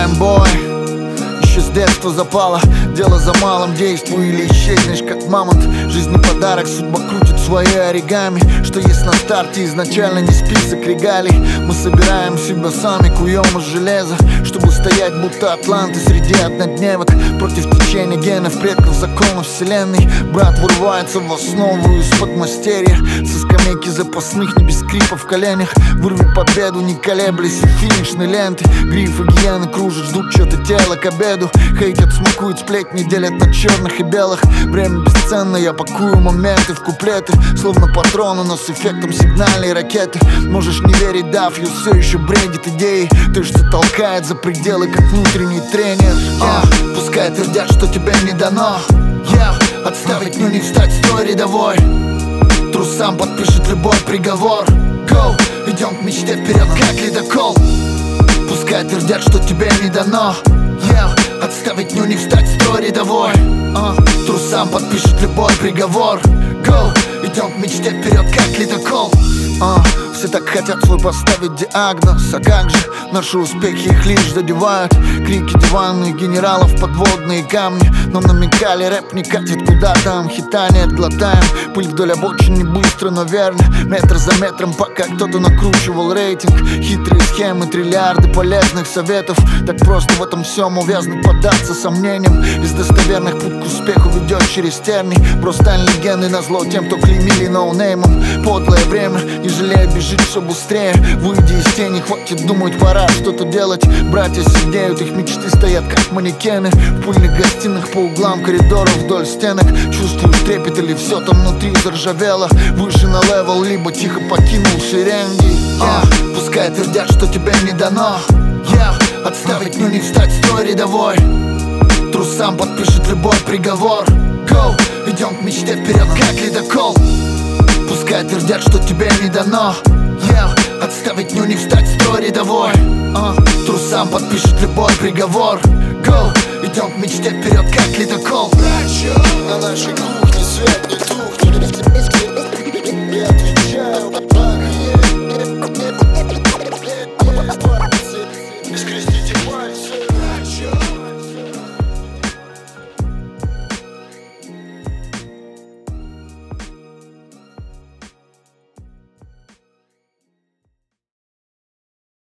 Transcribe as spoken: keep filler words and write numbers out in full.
бой. Еще с детства запало, дело за малым, действуй или исчезнешь как мамонт. Жизнь не подарок, судьба крутит свои оригами. Что есть на старте, изначально не список регалий. Мы собираем себя сами, куем из железа, чтобы стоять будто атланты среди однодневок. Против течения генов, предков, законов вселенной. Брат вырывается в основу из подмастерья. Со скамейки запасных, не без скрипа в коленях. Вырви победу, не колеблясь у финишной ленты. Грифы гиены кружат, ждут что-то тело к обеду. Хейтят, смакуют сплетни, делят на черных и белых. Время бесценно, я пакую моменты в куплеты. Словно патроны, но с эффектом сигнальной ракеты. Можешь не верить, Дафью все еще бредит идеей. Ты что толкает за пределы, как внутренний тренер. yeah. Пускай твердят, что тебе не дано. yeah. Отставить, но не встать, стой рядовой. Трусам подпишет любой приговор. Go, идем к мечте вперед, как ледокол. Пускай твердят, что тебе не дано. yeah. Отставить, но не встать, строй рядовой. uh. Трусам подпишет любой приговор. Go, идем к мечте вперед, как ледокол. uh. Все так хотят свой поставить диагноз. А как же, наши успехи их лишь задевают. Крики диванных генералов, подводные камни. Но намекали, рэп не катит куда там. Хита не отглотаем, пыль вдоль обочин не быстро, но верно. Метр за метром, пока кто-то накручивал рейтинг. Хитрые схемы, триллиарды полезных советов. Так просто в этом всем увязнуть, поддаться сомнениям. Из достоверных путь к успеху ведет через терний. Просто легенды назло тем, кто клеймили ноунеймом. Подлое время, не жалея бежит все быстрее. Выйди из тени, хватит думать, пора что-то делать. Братья сидеют, их мечты стоят как манекены. В пыльных гостиных по углам коридоров вдоль стенок. Чувствуешь трепет или все там внутри заржавело. Выше на левел, либо тихо покинул шеренги. yeah. Пускай твердят, что тебе не дано. yeah. Отставить, но не встать, строй рядовой. Трусам подпишет любой приговор. Go, идем к мечте вперед, как ледокол. Пускай твердят, что тебе не дано. yeah. Отставить, но не встать, строй рядовой. uh. Трусам подпишет любой приговор. Go, идем к мечте вперед, как ледокол. На нашей кухне свет не тухнет. Не отвечаю.